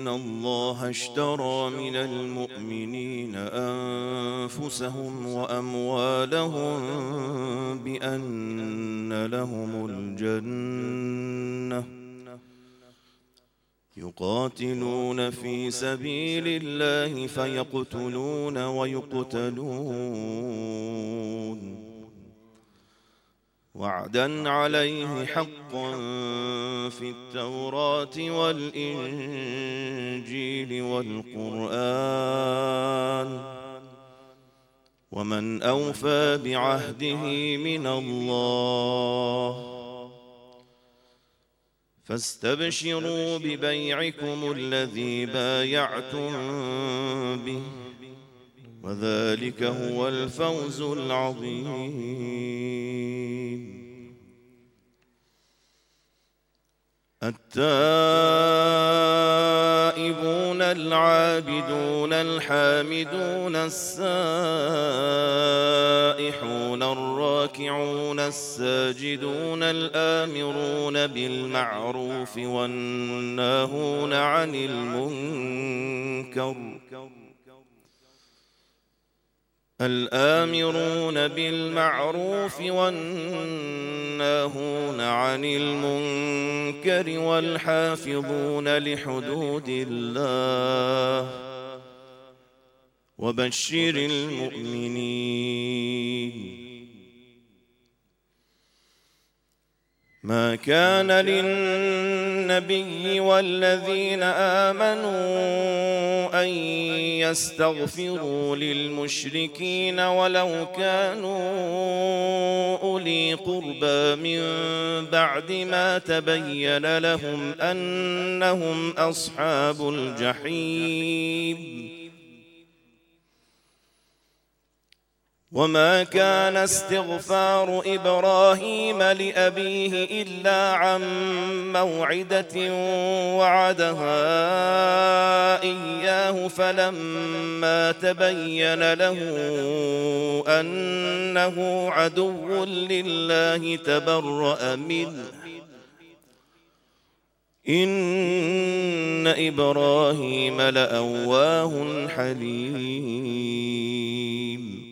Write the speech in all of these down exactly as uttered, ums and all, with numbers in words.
الله اشترى من المؤمنين أنفسهم وأموالهم بأن لهم الجنة يقاتلون في سبيل الله فيقتلون ويقتلون وعدا عليه حقا في التوراة والإنجيل والقرآن ومن أوفى بعهده من الله فاستبشروا ببيعكم الذي بايعتم به وذلك هو الفوز العظيم. التائبون العابدون الحامدون السائحون الراكعون الساجدون الآمرون بالمعروف والناهون عن المنكر الآمرون بالمعروف والناهون عن المنكر والحافظون لحدود الله وبشر المؤمنين. ما كان للنبي والذين آمنوا أن يستغفروا للمشركين ولو كانوا أولي قربى من بعد ما تبين لهم أنهم أصحاب الجحيم. وما كان استغفار إبراهيم لأبيه إلا عن موعدة وعدها إياه فلما تبين له أنه عدو لله تبرأ منه إن إبراهيم لأواه حليم.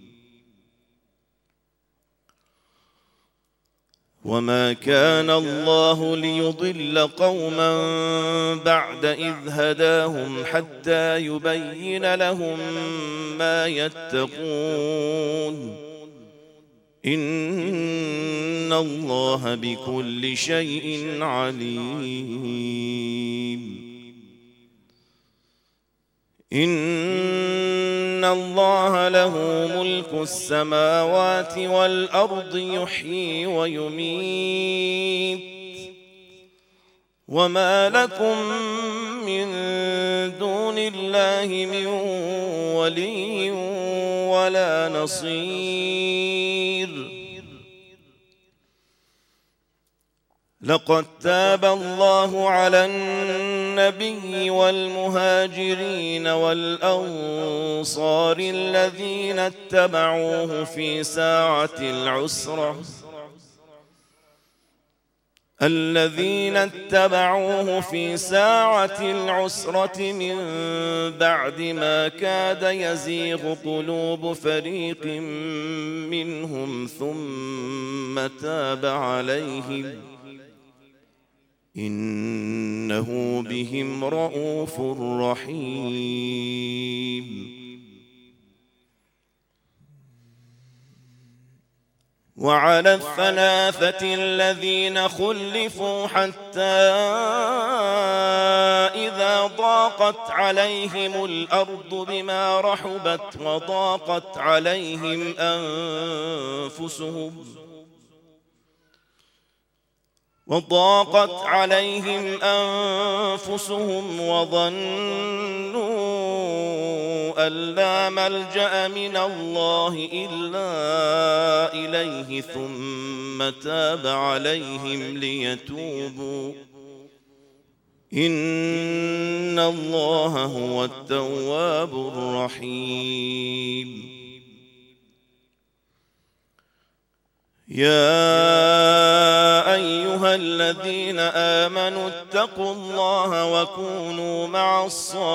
وما كان الله ليضل قوما بعد إذ هداهم حتى يبين لهم ما يتقون إن الله بكل شيء عليم. إن الله له ملك السماوات والأرض يحيي ويميت وما لكم من دون الله من ولي ولا نصير. لقد تاب الله على النبي والمهاجرين والأنصار الذين اتبعوه في ساعة العسرة الذين اتبعوه في ساعة العسرة من بعد ما كاد يزيغ قلوب فريق منهم ثم تاب عليهم إنه بهم رءوف رحيم. وعلى الثلاثة الذين خلفوا حتى إذا ضاقت عليهم الأرض بما رحبت وضاقت عليهم أنفسهم وضاقت عليهم أنفسهم وظنوا أن لا ملجأ من الله إلا إليه ثم تاب عليهم ليتوبوا إن الله هو التواب الرحيم. يا أيها الذين آمنوا اتقوا الله وكونوا مع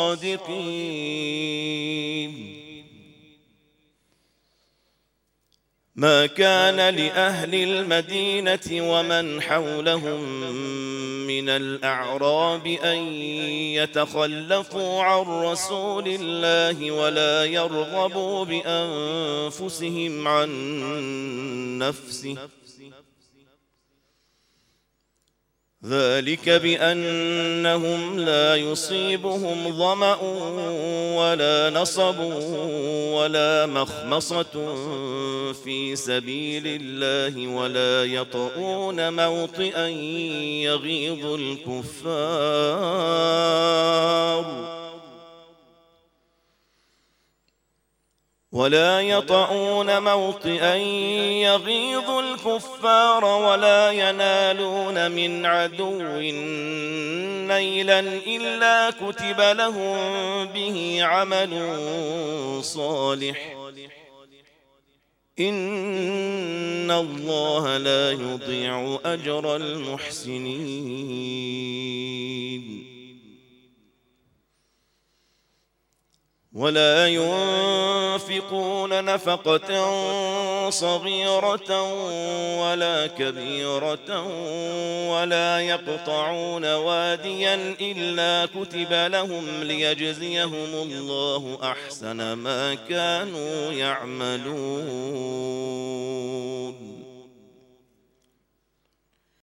الصادقين ما كان لأهل المدينة ومن حولهم من الأعراب أن يتخلفوا عن رسول الله ولا يرغبوا بأنفسهم عن نفسه ذلك بأنهم لا يصيبهم ظمأ ولا نصب ولا مخمصة في سبيل الله ولا يطؤون موطئا يغيظ الكفار ولا يطؤون موطئا يغيظ الكفار ولا ينالون من عدو نيلا إلا كتب لهم به عمل صالح إن الله لا يضيع أجر المحسنين ولا ينفقون نفقة صغيرة ولا كبيرة ولا يقطعون واديا إلا كتب لهم ليجزيهم الله أحسن ما كانوا يعملون